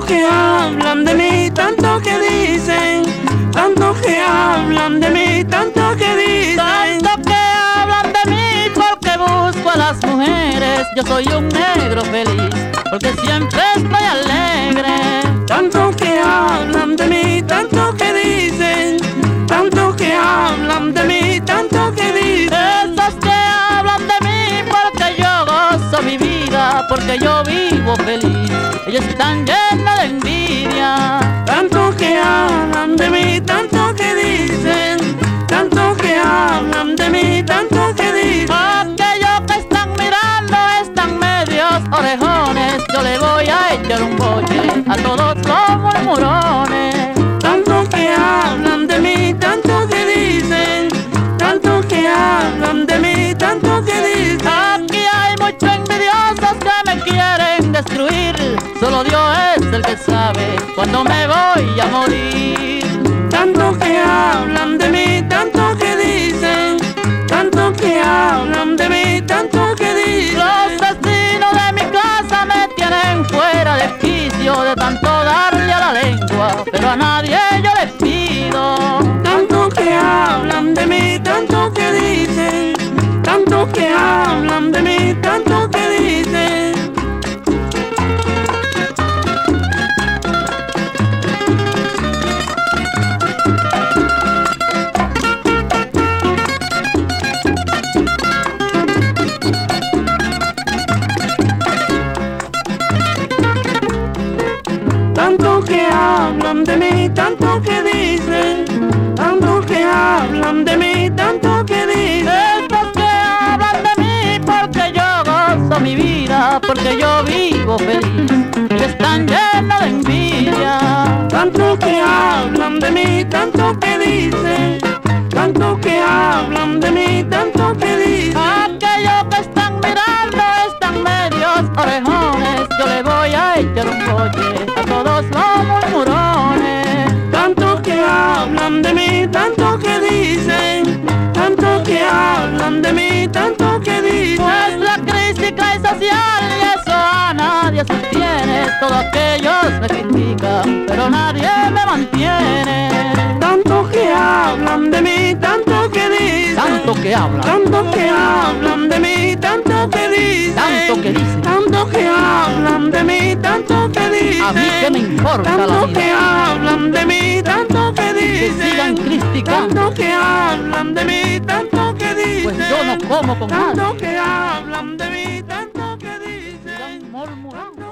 que hablan de mí, tanto que dicen, tanto que hablan de mí, tanto que dicen, tanto que hablan de mí porque busco a las mujeres. Yo soy un negro feliz porque siempre estoy alegre. tanto que hablan de mí, tanto que dicen, tanto que hablan de mí, tanto que dicen, Esos que hablan de mí porque yo gozo mi vida, porque yo vivo feliz, ellos están llenos de envidia. tanto que hablan de mí, tanto que dicen, tanto que hablan de mí, tanto que dicen, Aquellos que están mirando están medios orejones, yo le voy a echar un boche a todos los murmurones. tanto que hablan de mí, tanto que dicen, tanto que hablan de mí, tanto que dicen, Aquí hay muchos envidiosos que me quieren destruir, solo Dios es el que sabe cuándo me voy a morir. tanto que hablan de mí, tanto que dicen, tanto que hablan de mí, tanto que dicen, Los vecinos de mi casa me tienen fuera de quicio de tanto darle a la lengua, pero a nadie yo les pido. tanto que hablan de mí, tanto que dicen, tanto que hablan de mí, tanto que dicen, tanto que hablan de mí, tanto que dicen, tanto que hablan de mí, tanto que dicen, Estos que hablan de mí porque yo gozo mi vida, porque yo vivo feliz, y están llenos de envidia. tanto que hablan de mí, tanto que dicen, tanto que hablan de mí, tanto que dicen, Aquellos que están mirando están medios orejones, yo le voy a echar un boche a todos los murmurones. tanto que hablan de mí, tanto que dicen, tanto que hablan de mí, tanto que dicen, Pues la crítica es social y eso a nadie sostiene. Todos aquellos me critican, pero nadie me mantiene. tanto que hablan de mí, tanto que dicen, Tanto que hablan, tanto que hablan de mí, tanto que dicen, tanto que dicen. tanto que hablan de mí, tanto que dicen, A mí que me importa la tanto que vida, hablan de mí, tanto que que sigan dicen, criticando, tanto que hablan de mí, tanto que dicen, pues yo no como con nadie. tanto que hablan de mí, tanto que dicen, Sigan murmurando.